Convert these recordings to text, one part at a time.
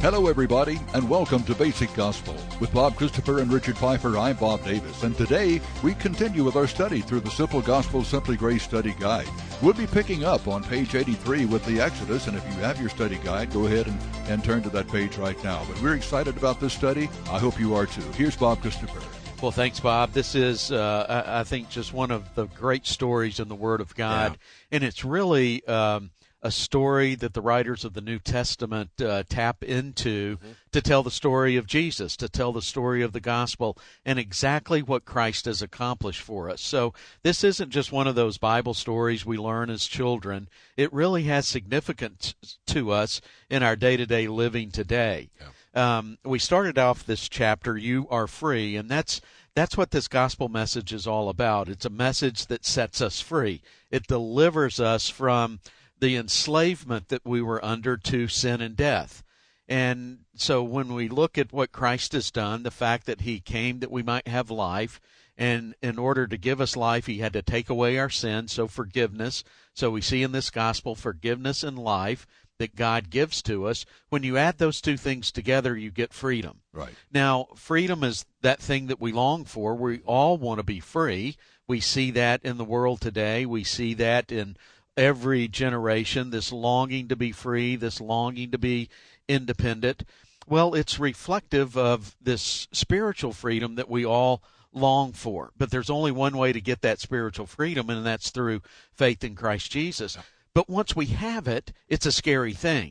Hello, everybody, and welcome to Basic Gospel. With Bob Christopher and Richard Pfeiffer, I'm Bob Davis, and today we continue with our study through the Simple Gospel Simply Grace Study Guide. We'll be picking up on page 83 with the Exodus, and if you have your study guide, go ahead and turn to that page right now. But we're excited about this study. I hope you are too. Here's Bob Christopher. Well, thanks, Bob. This is, I think, just one of the great stories in the Word of God, and it's really a story that the writers of the New Testament tap into to tell the story of Jesus, to tell the story of the gospel, and exactly what Christ has accomplished for us. So this isn't just one of those Bible stories we learn as children. It really has significance to us in our day-to-day living today. We started off this chapter, You Are Free, and that's what this gospel message is all about. It's a message that sets us free. It delivers us from the enslavement that we were under to sin and death. And so when we look at what Christ has done, the fact that he came that we might have life, and in order to give us life, he had to take away our sins, so forgiveness. So we see in this gospel forgiveness and life that God gives to us. When you add those two things together, you get freedom. Right. Now, freedom is that thing that we long for. We all want to be free. We see that in the world today. We see that in every generation, this longing to be free, this longing to be independent. Well, it's reflective of this spiritual freedom that we all long for. But there's only one way to get that spiritual freedom, and that's through faith in Christ Jesus. But once we have it, it's a scary thing.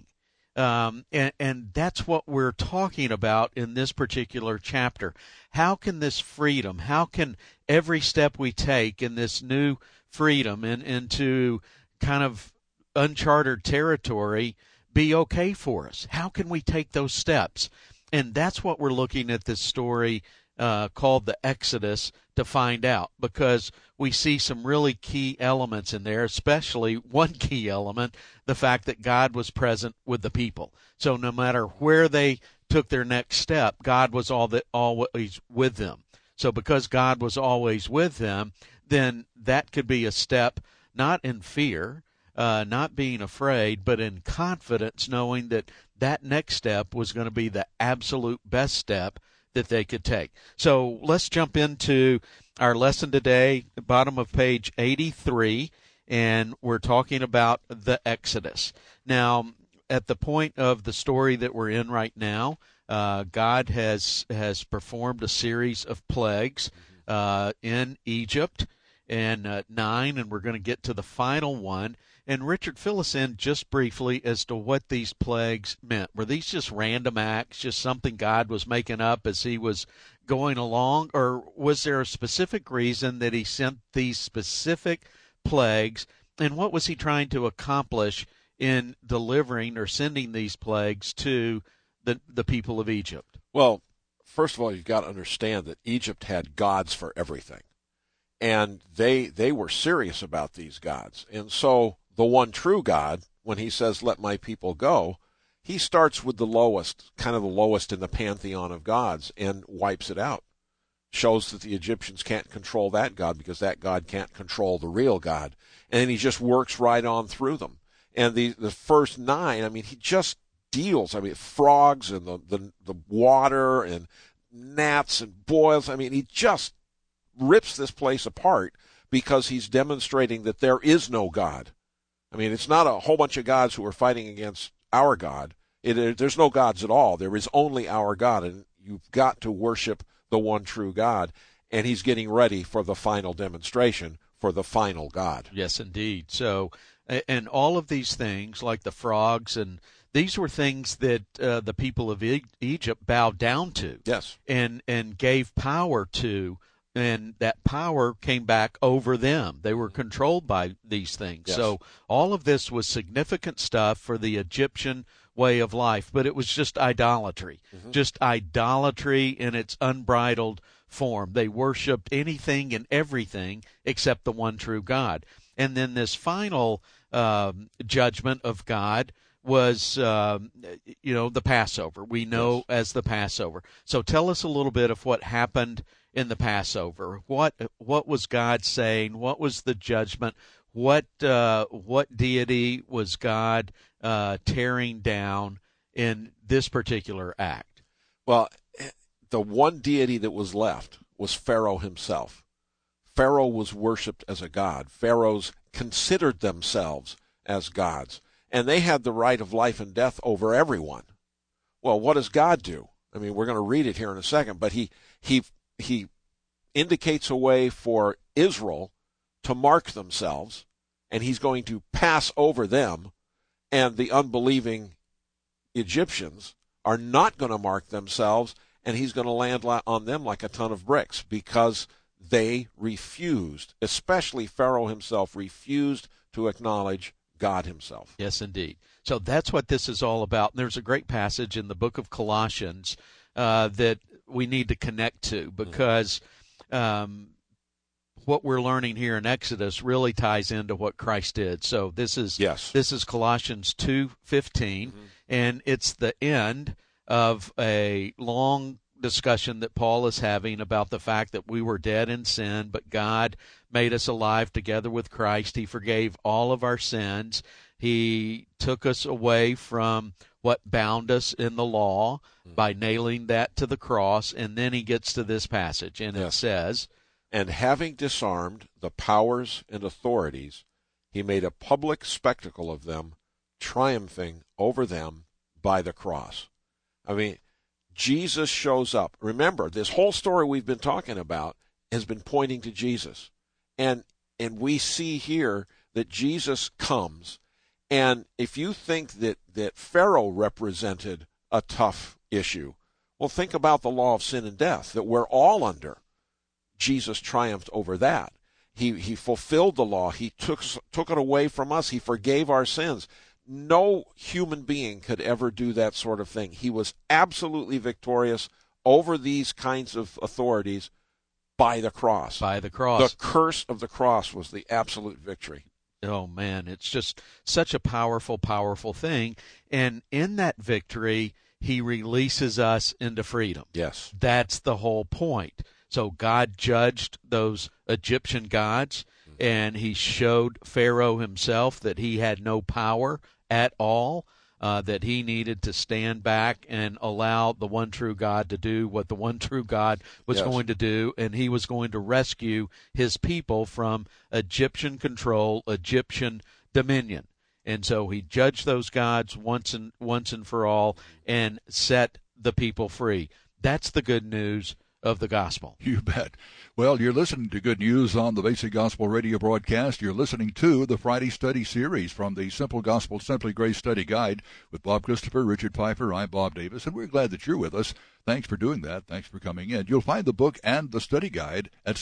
And that's what we're talking about in this particular chapter. How can this freedom, how can every step we take in this new freedom into kind of uncharted territory be okay for us? How can we take those steps? And that's what we're looking at this story called the Exodus to find out, because we see some really key elements in there, especially one key element, the fact that God was present with the people. So no matter where they took their next step, God was always with them. So because God was always with them, then that could be a step not in fear, not being afraid, but in confidence, knowing that that next step was going to be the absolute best step that they could take. So let's jump into our lesson today, the bottom of page 83, and we're talking about the Exodus. Now, at the point of the story that we're in right now, God has performed a series of plagues in Egypt, and 9, and we're going to get to the final one. And Richard, fill us in just briefly as to what these plagues meant. Were these just random acts, just something God was making up as he was going along, or was there a specific reason that he sent these specific plagues, and what was he trying to accomplish in delivering or sending these plagues to the people of Egypt? Well, first of all, you've got to understand that Egypt had gods for everything. And they were serious about these gods. And so the one true God, when he says, let my people go, he starts with the lowest, kind of the lowest in the pantheon of gods, and wipes it out. Shows that the Egyptians can't control that God because that God can't control the real God. And then he just works right on through them. And the first 9, I mean, he just deals. I mean, frogs and the water and gnats and boils. I mean, he just rips this place apart because he's demonstrating that there is no God. I mean, it's not a whole bunch of gods who are fighting against our God. There's no gods at all. There is only our God, and you've got to worship the one true God. And he's getting ready for the final demonstration for the final God. Yes, indeed. So, and all of these things, like the frogs, and these were things that the people of Egypt bowed down to. Yes. And gave power to. And that power came back over them. They were controlled by these things. Yes. So all of this was significant stuff for the Egyptian way of life, but it was just idolatry, just idolatry in its unbridled form. They worshiped anything and everything except the one true God. And then this final judgment of God was, the Passover. We know as the Passover. So tell us a little bit of what happened in the Passover. What was God saying? What was the judgment? What deity was God tearing down in this particular act? Well, the one deity that was left was Pharaoh himself. Pharaoh was worshipped as a god. Pharaohs considered themselves as gods, and they had the right of life and death over everyone. Well, what does God do? I mean, we're going to read it here in a second, but he indicates a way for Israel to mark themselves, and he's going to pass over them, and the unbelieving Egyptians are not going to mark themselves, and he's going to land on them like a ton of bricks because they refused, especially Pharaoh himself, refused to acknowledge God himself. Yes, indeed. So that's what this is all about. And there's a great passage in the book of Colossians that we need to connect to because what we're learning here in Exodus really ties into what Christ did. So this is Colossians 2:15, and it's the end of a long discussion that Paul is having about the fact that we were dead in sin, but God made us alive together with Christ. He forgave all of our sins. He took us away from what bound us in the law by nailing that to the cross. And then he gets to this passage, and it says, "And having disarmed the powers and authorities, he made a public spectacle of them, triumphing over them by the cross." I mean, Jesus shows up. Remember, this whole story we've been talking about has been pointing to Jesus. And we see here that Jesus comes. And if you think that Pharaoh represented a tough issue, well, think about the law of sin and death that we're all under. Jesus triumphed over that. He fulfilled the law. He took it away from us. He forgave our sins. No human being could ever do that sort of thing. He was absolutely victorious over these kinds of authorities by the cross. By the cross. The curse of the cross was the absolute victory. Oh, man, it's just such a powerful, powerful thing. And in that victory, he releases us into freedom. Yes. That's the whole point. So God judged those Egyptian gods, and he showed Pharaoh himself that he had no power at all, that he needed to stand back and allow the one true God to do what the one true God was going to do, and he was going to rescue his people from Egyptian control, Egyptian dominion. And so he judged those gods once and for all and set the people free. That's the good news of the gospel. You bet. Well, you're listening to Good News on the Basic Gospel Radio broadcast. You're listening to the Friday Study Series from the Simple Gospel, Simply Grace Study Guide with Bob Christopher, Richard Pfeiffer. I'm Bob Davis, and we're glad that you're with us. Thanks for doing that. Thanks for coming in. You'll find the book and the study guide at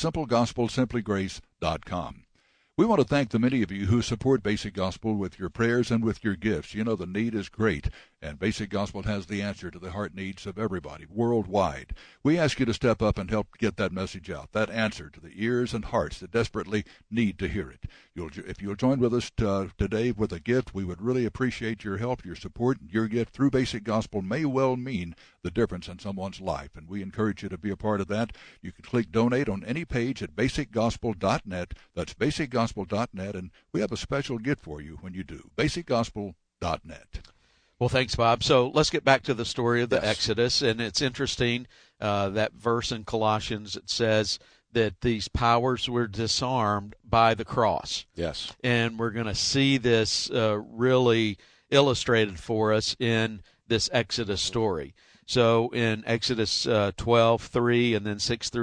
simplegospelsimplygrace.com. We want to thank the many of you who support Basic Gospel with your prayers and with your gifts. You know, the need is great, and Basic Gospel has the answer to the heart needs of everybody worldwide. We ask you to step up and help get that message out, that answer to the ears and hearts that desperately need to hear it. If you'll join with us today with a gift, we would really appreciate your help, your support. Your gift through Basic Gospel may well mean the difference in someone's life, and we encourage you to be a part of that. You can click Donate on any page at basicgospel.net. That's basicgospel.net, and we have a special gift for you when you do. basicgospel.net. Well, thanks, Bob. So let's get back to the story of the Exodus, and it's interesting, that verse in Colossians, it says that these powers were disarmed by the cross. Yes. And we're going to see this really illustrated for us in this Exodus story. So in Exodus 12:3 and then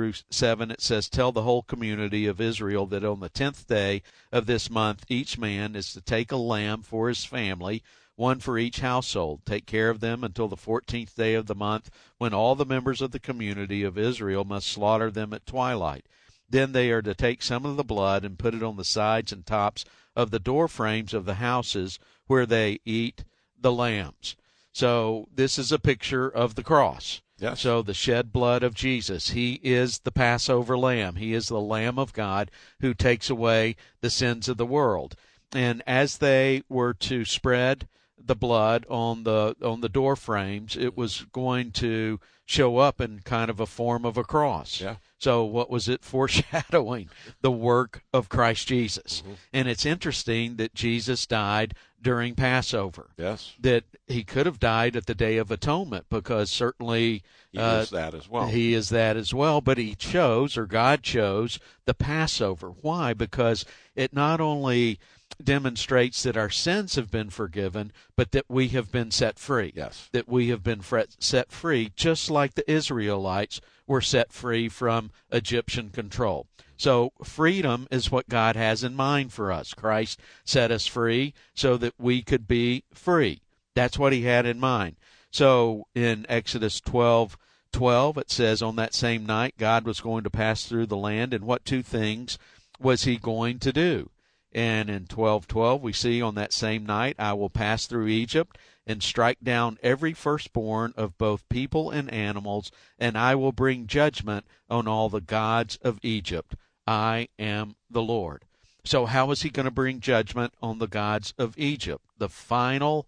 6-7, it says, "Tell the whole community of Israel that on the 10th day of this month, each man is to take a lamb for his family, one for each household. Take care of them until the 14th day of the month, when all the members of the community of Israel must slaughter them at twilight. Then they are to take some of the blood and put it on the sides and tops of the door frames of the houses where they eat the lambs." So this is a picture of the cross. Yes. So the shed blood of Jesus, he is the Passover lamb. He is the Lamb of God who takes away the sins of the world. And as they were to spread the blood on the door frames, it was going to show up in kind of a form of a cross. Yeah. So what was it foreshadowing? The work of Christ Jesus. Mm-hmm. And it's interesting that Jesus died during Passover. Yes. That he could have died at the Day of Atonement, because certainly He is that as well. He is that as well, but he chose, or God chose, the Passover. Why? Because it not only demonstrates that our sins have been forgiven, but that we have been set free. Yes. That we have been set free, just like the Israelites were set free from Egyptian control. So freedom is what God has in mind for us. Christ set us free so that we could be free. That's what he had in mind. So in Exodus 12:12, it says, on that same night, God was going to pass through the land, and what two things was he going to do? And in 12:12, we see, on that same night, I will pass through Egypt and strike down every firstborn of both people and animals, and I will bring judgment on all the gods of Egypt. I am the Lord. So how is he going to bring judgment on the gods of Egypt? The final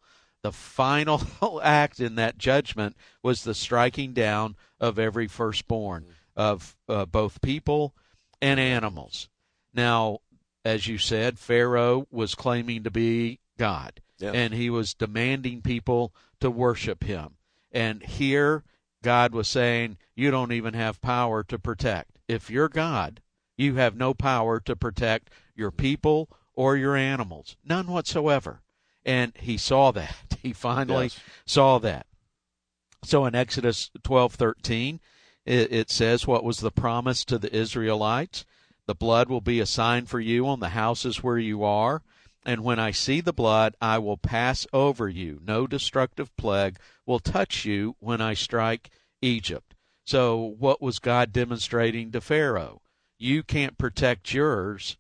act in that judgment was the striking down of every firstborn of both people and animals. Now, as you said, Pharaoh was claiming to be God, and he was demanding people to worship him. And here, God was saying, you don't even have power to protect. If you're God, you have no power to protect your people or your animals, none whatsoever. And he saw that. He finally saw that. So in Exodus 12:13, it says, what was the promise to the Israelites? The blood will be a sign for you on the houses where you are, and when I see the blood, I will pass over you. No destructive plague will touch you when I strike Egypt. So what was God demonstrating to Pharaoh? You can't protect yours,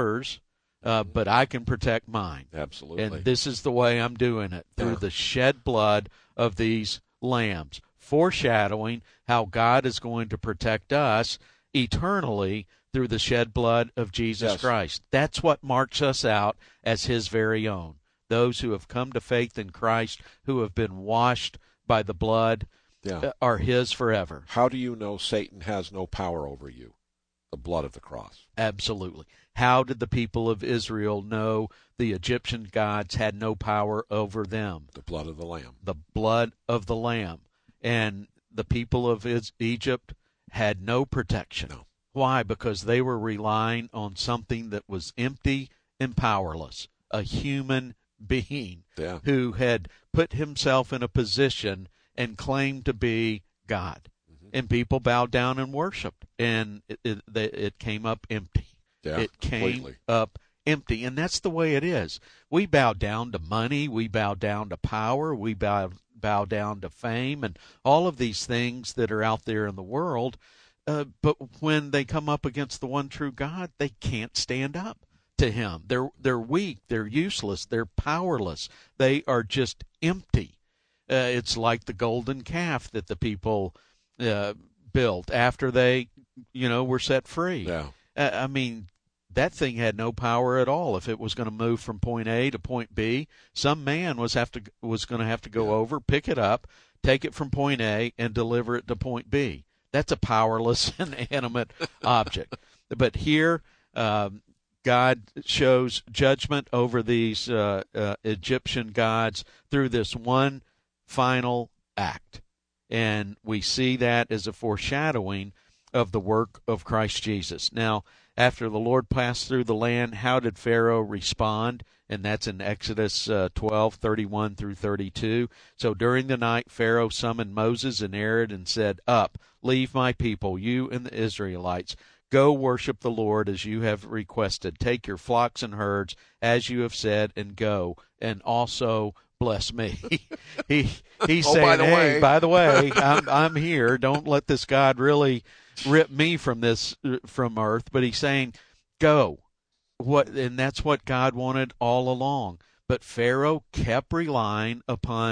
but I can protect mine. Absolutely. And this is the way I'm doing it, through the shed blood of these lambs, foreshadowing how God is going to protect us eternally through the shed blood of Jesus Christ. That's what marks us out as his very own. Those who have come to faith in Christ, who have been washed by the blood, are his forever. How do you know Satan has no power over you? The blood of the cross. Absolutely. How did the people of Israel know the Egyptian gods had no power over them? The blood of the Lamb. The blood of the Lamb. And the people of Egypt had no protection. No. Why? Because they were relying on something that was empty and powerless, a human being who had put himself in a position and claimed to be God. And people bowed down and worshiped, and it came up empty. It came up empty, and that's the way it is. We bow down to money, we bow down to power, we bow down to fame, and all of these things that are out there in the world. But when they come up against the one true God, they can't stand up to him. They're weak, they're useless, they're powerless. They are just empty. It's like the golden calf that the people built after they, were set free. I mean, that thing had no power at all. If it was going to move from point A to point B, some man was going to have to go over, pick it up, take it from point A, and deliver it to point B. That's a powerless, inanimate object. But here, God shows judgment over these Egyptian gods through this one final act. And we see that as a foreshadowing of the work of Christ Jesus. Now, after the Lord passed through the land, how did Pharaoh respond? And that's in Exodus 12:31 through 32. So during the night, Pharaoh summoned Moses and Aaron and said, "Up, leave my people, you and the Israelites. Go worship the Lord as you have requested. Take your flocks and herds as you have said, and go, and also bless me." He's saying, by the way, I'm here. Don't let this God really rip me from earth. But he's saying, go. And that's what God wanted all along. But Pharaoh kept relying upon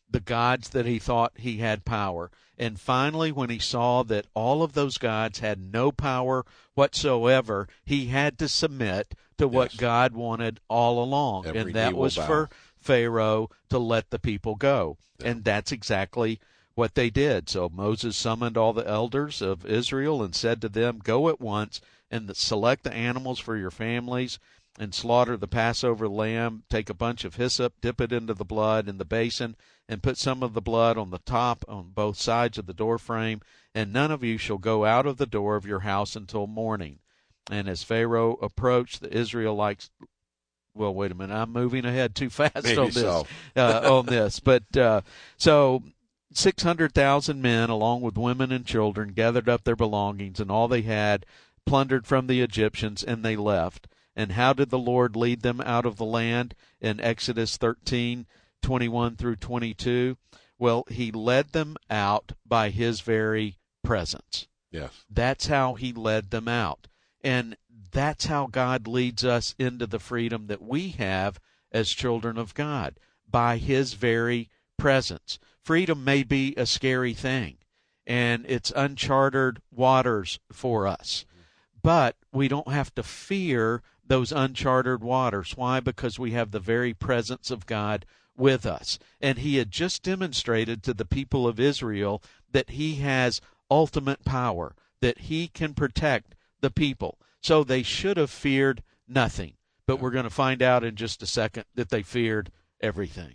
the gods that he thought he had power. And finally, when he saw that all of those gods had no power whatsoever, he had to submit to what God wanted all along. Every and that was bow. for Pharaoh to let the people go. Yeah. And that's exactly what they did. So Moses summoned all the elders of Israel and said to them, "Go at once and select the animals for your families and slaughter the Passover lamb. Take a bunch of hyssop, dip it into the blood in the basin, and put some of the blood on the top on both sides of the doorframe, and none of you shall go out of the door of your house until morning." And as Pharaoh approached, the Israelites, well, wait a minute, I'm moving ahead too fast Maybe on this. So. On this. But so 600,000 men, along with women and children, gathered up their belongings and all they had, plundered from the Egyptians, and they left. And how did the Lord lead them out of the land in Exodus 13:21 through 22? Well, he led them out by his very presence. Yes. That's how he led them out. And that's how God leads us into the freedom that we have as children of God, by his very presence. Freedom may be a scary thing, and it's uncharted waters for us. But we don't have to fear those uncharted waters. Why? Because we have the very presence of God with us. And he had just demonstrated to the people of Israel that he has ultimate power, that he can protect the people. So they should have feared nothing. But we're going to find out in just a second that they feared everything.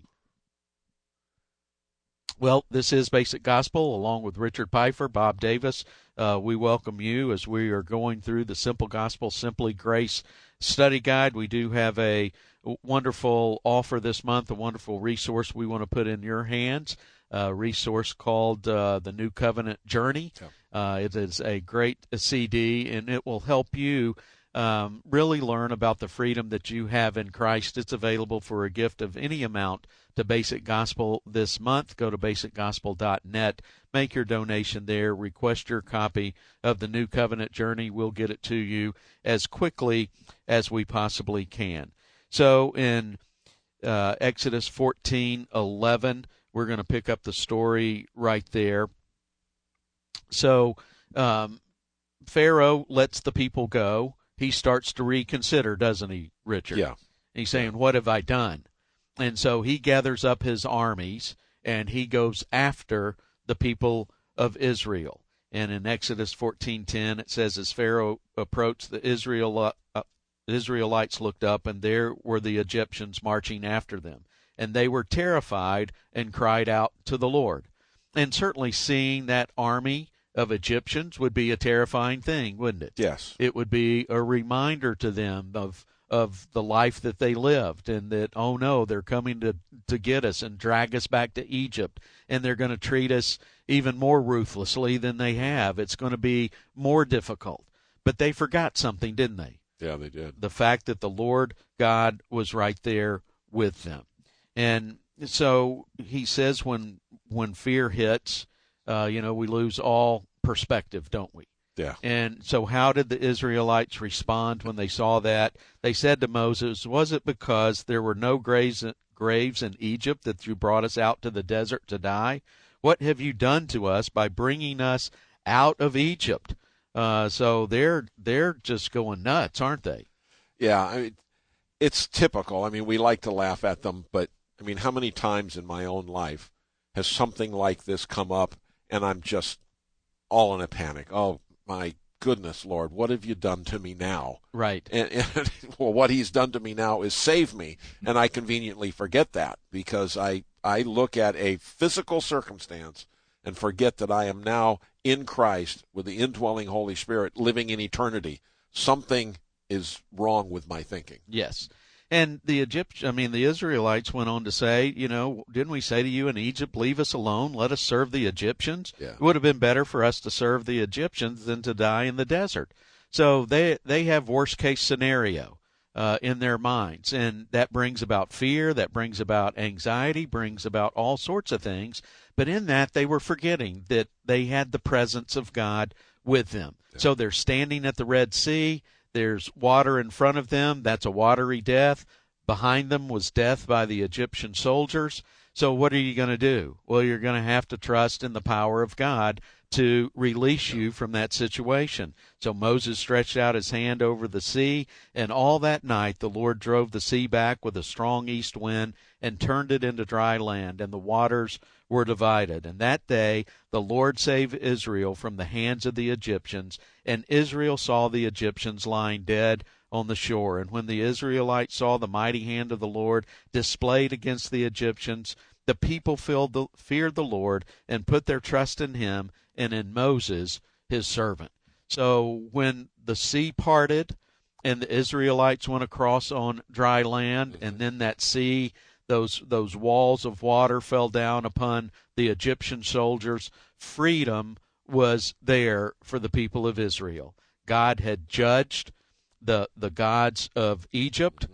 Well, this is Basic Gospel, along with Richard Pfeiffer, Bob Davis. We welcome you as we are going through the Simple Gospel, Simply Grace study guide. We do have a wonderful offer this month, a wonderful resource we want to put in your hands, a resource called the New Covenant Journey. It is a great CD, and it will help you really learn about the freedom that you have in Christ. It's available for a gift of any amount to Basic Gospel this month. Go to basicgospel.net, make your donation there, request your copy of the New Covenant Journey. We'll get it to you as quickly as we possibly can. So in Exodus 14:11, we're going to pick up the story right there. So Pharaoh lets the people go. He starts to reconsider, doesn't he, Richard? Yeah. He's saying, what have I done? And so he gathers up his armies, and he goes after the people of Israel. And in Exodus 14:10, it says, as Pharaoh approached, the Israelites looked up, and there were the Egyptians marching after them. And they were terrified and cried out to the Lord. And certainly seeing that army of Egyptians would be a terrifying thing, wouldn't it? Yes. It would be a reminder to them of the life that they lived, and that, oh no, they're coming to get us and drag us back to Egypt, and they're going to treat us even more ruthlessly than they have. It's going to be more difficult. But they forgot something, didn't they? Yeah, they did. The fact that the Lord God was right there with them. And so he says when fear hits, we lose all perspective, don't we? Yeah. And so how did the Israelites respond when they saw that? They said to Moses, was it because there were no graves in Egypt that you brought us out to the desert to die? What have you done to us by bringing us out of Egypt? So they're just going nuts, aren't they? Yeah, I mean, it's typical. I mean, we like to laugh at them, but I mean, how many times in my own life has something like this come up and I'm just all in a panic? Oh, my goodness, Lord, what have you done to me now? Right. And well, what he's done to me now is save me, and I conveniently forget that because I look at a physical circumstance and forget that I am now in Christ with the indwelling Holy Spirit living in eternity. Something is wrong with my thinking. Yes. And the Israelites went on to say, didn't we say to you in Egypt, leave us alone, let us serve the Egyptians? Yeah. It would have been better for us to serve the Egyptians than to die in the desert. So they have worst case scenario in their minds, and that brings about fear, that brings about anxiety, brings about all sorts of things. But in that, they were forgetting that they had the presence of God with them. Yeah. So they're standing at the Red Sea. There's water in front of them. That's a watery death. Behind them was death by the Egyptian soldiers. So what are you going to do? Well, you're going to have to trust in the power of God to release you from that situation. So Moses stretched out his hand over the sea, and all that night the Lord drove the sea back with a strong east wind and turned it into dry land, and the waters were divided. And that day the Lord saved Israel from the hands of the Egyptians, and Israel saw the Egyptians lying dead on the shore. And when the Israelites saw the mighty hand of the Lord displayed against the Egyptians, the people feared the Lord and put their trust in him and in Moses, his servant. So when the sea parted and the Israelites went across on dry land, and then that sea, those walls of water fell down upon the Egyptian soldiers, freedom was there for the people of Israel. God had judged the gods of Egypt,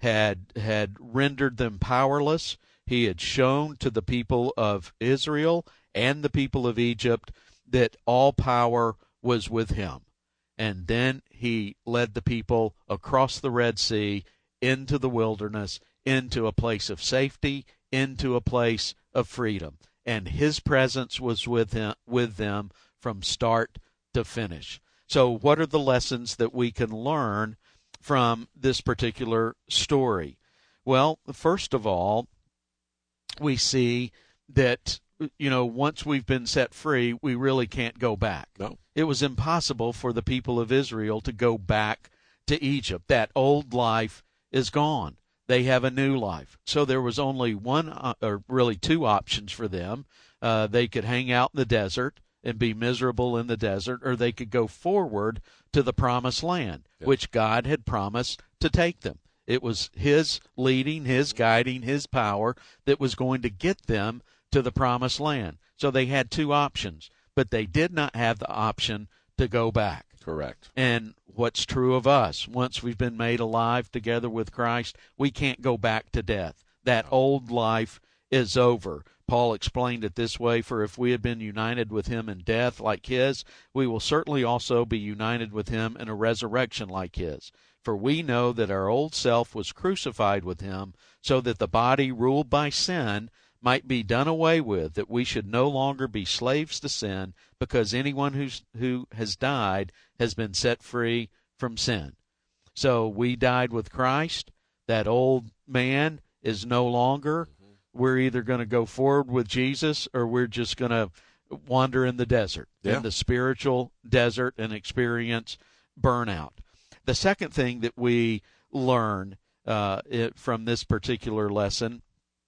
had rendered them powerless. He had shown to the people of Israel and the people of Egypt that all power was with him. And then he led the people across the Red Sea into the wilderness, into a place of safety, into a place of freedom. And his presence was with them from start to finish. So what are the lessons that we can learn from this particular story? Well, first of all, we see that, once we've been set free, we really can't go back. No. It was impossible for the people of Israel to go back to Egypt. That old life is gone. They have a new life. So there was only one, or really two options for them. They could hang out in the desert and be miserable in the desert, or they could go forward to the promised land, which God had promised to take them. It was his leading, his guiding, his power that was going to get them to the promised land. So they had two options, but they did not have the option to go back. Correct. And what's true of us, once we've been made alive together with Christ, we can't go back to death. That old life is over. Paul explained it this way: for if we had been united with him in death like his, we will certainly also be united with him in a resurrection like his. For we know that our old self was crucified with him, so that the body ruled by sin might be done away with, that we should no longer be slaves to sin, because anyone who has died has been set free from sin. So we died with Christ. That old man is no longer. We're either going to go forward with Jesus, or we're just going to wander in the desert, in the spiritual desert, and experience burnout. The second thing that we learn from this particular lesson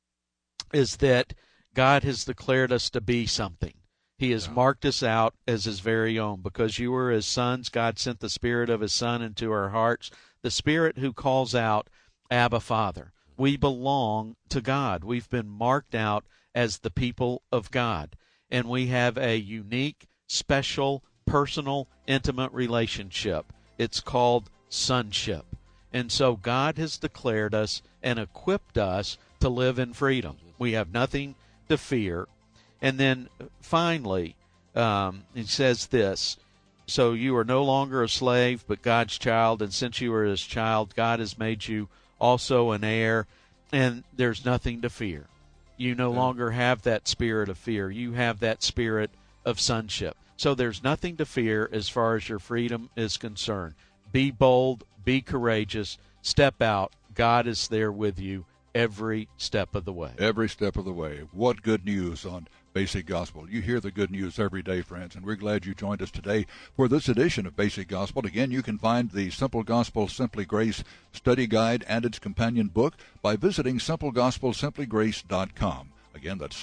is that God has declared us to be something. He has marked us out as his very own. Because you are his sons, God sent the Spirit of his Son into our hearts, the Spirit who calls out, Abba, Father. We belong to God. We've been marked out as the people of God. And we have a unique, special, personal, intimate relationship. It's called sonship. And so God has declared us and equipped us to live in freedom. We have nothing to fear. And then finally, he says this: so you are no longer a slave, but God's child. And since you are his child, God has made you also an heir, and there's nothing to fear. You no longer have that spirit of fear. You have that spirit of sonship. So there's nothing to fear as far as your freedom is concerned. Be bold, be courageous, step out. God is there with you every step of the way. Every step of the way. What good news on Basic Gospel. You hear the good news every day, friends, and we're glad you joined us today for this edition of Basic Gospel. Again, you can find the Simple Gospel Simply Grace study guide and its companion book by visiting simplegospelsimplygrace.com. Again, that's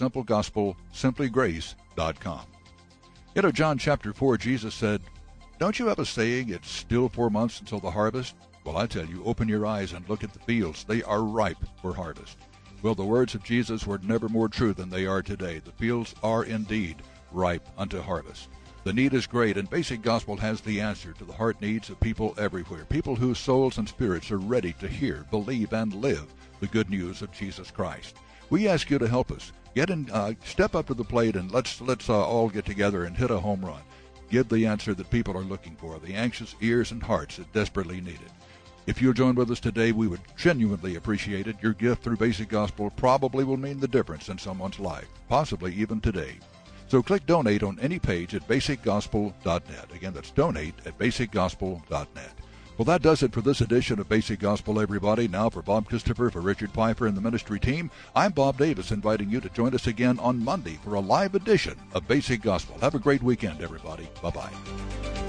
simplegospelsimplygrace.com. John chapter 4, Jesus said, "Don't you have a saying, it's still 4 months until the harvest? Well, I tell you, open your eyes and look at the fields. They are ripe for harvest." Well, the words of Jesus were never more true than they are today. The fields are indeed ripe unto harvest. The need is great, and Basic Gospel has the answer to the heart needs of people everywhere, people whose souls and spirits are ready to hear, believe, and live the good news of Jesus Christ. We ask you to help us. Step up to the plate, and let's all get together and hit a home run. Give the answer that people are looking for, the anxious ears and hearts that desperately need it. If you'll join with us today, we would genuinely appreciate it. Your gift through Basic Gospel probably will mean the difference in someone's life, possibly even today. So click donate on any page at basicgospel.net. Again, that's donate at basicgospel.net. Well, that does it for this edition of Basic Gospel, everybody. Now for Bob Christopher, for Richard Pfeiffer and the ministry team, I'm Bob Davis, inviting you to join us again on Monday for a live edition of Basic Gospel. Have a great weekend, everybody. Bye-bye.